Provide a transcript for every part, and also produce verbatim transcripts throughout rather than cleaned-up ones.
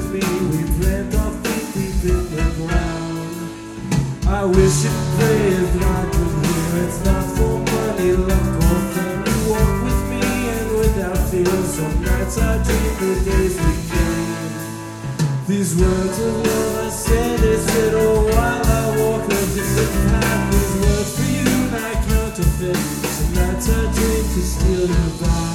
with me, we plant our feet deep in the ground. I wish and pray if not with here, it's not for money, luck or fame. You walk with me and without fear, some nights I dream the days we came. These words of love I said, they said, oh, while I walk a different path. These words for you, not counterfeit. Some nights I dream to steal you back.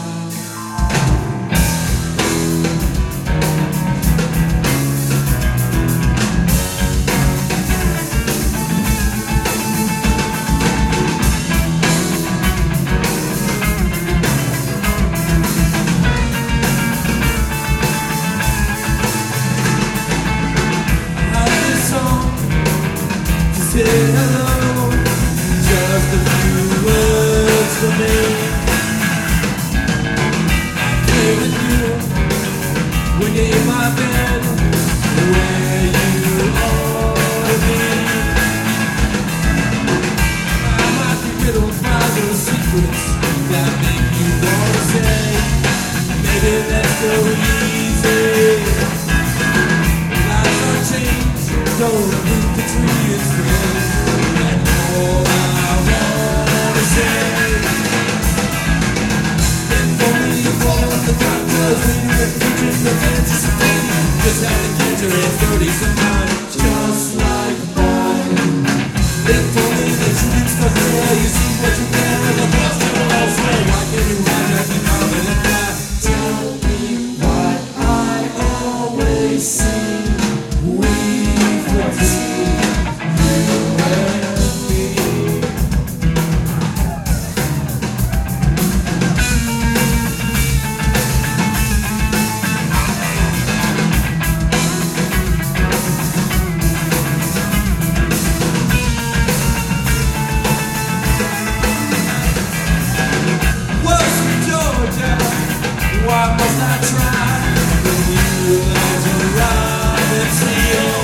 Say hello, just a few words for me. I play with you when you're in my bed, where you ought to be. I might be riddled by those secrets that make you wanna say, maybe let's go easy. Lives are changed, don't root the tree is dead. Just how the future is dirty sometimes, just like mine. If only the truth's not there, you see what you can in the past and elsewhere. Why can't you hide that you come in and fly? Tell me what I always see. We've foreseen you and me. Why must I try when you learn to ride and steal?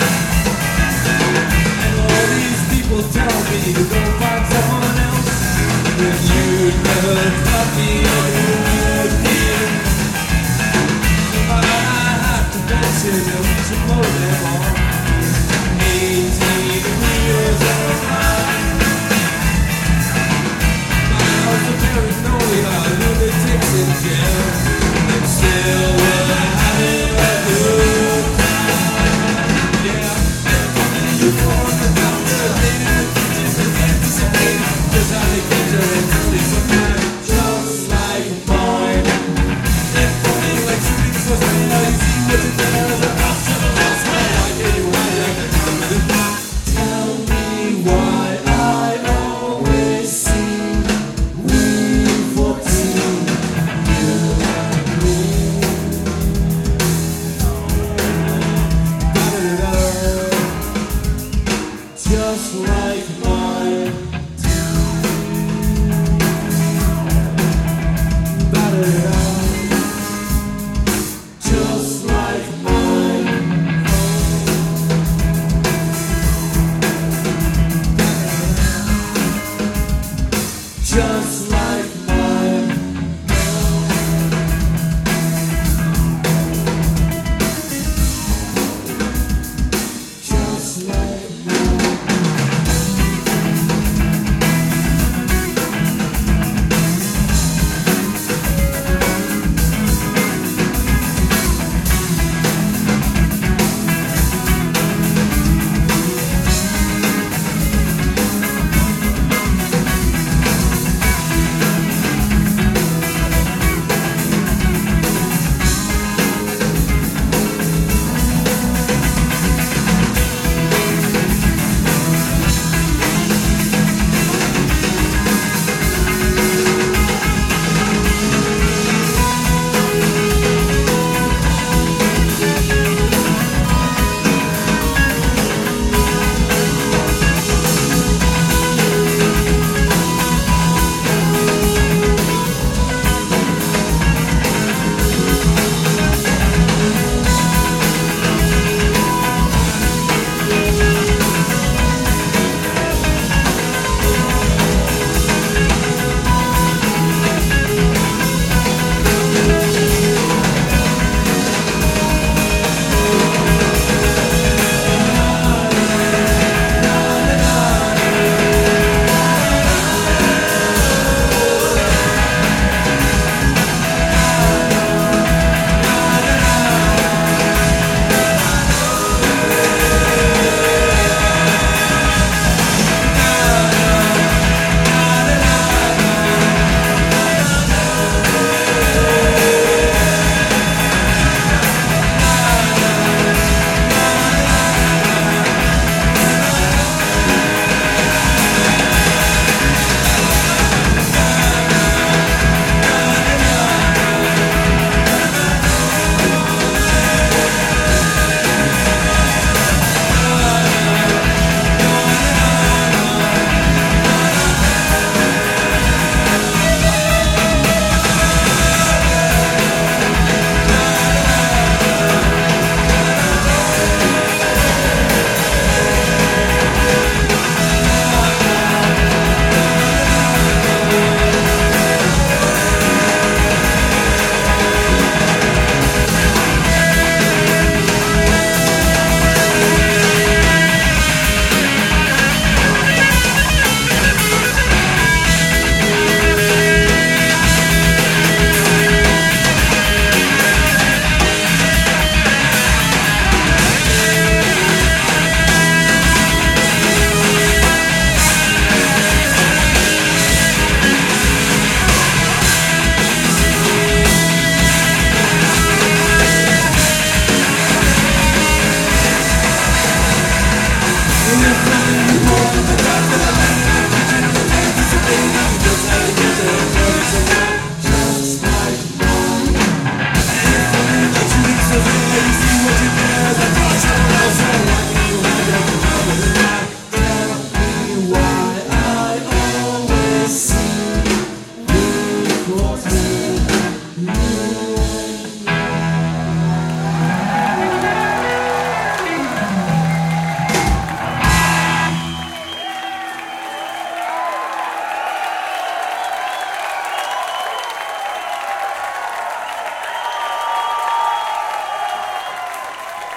And all these people tell me to go find someone else, when you never cut me a good deal. So I have to dance in a reach and blow them off. Eighteen wheels of mine. Miles of paranoia, lunatics in jail. Still we're having a good time. Yeah, you want the doctor, lady in the kitchen, and anticipating just how they get her and early sometimes, just like mine. If only like shooting was real, you see what you did as a house of a lost man. Why can't you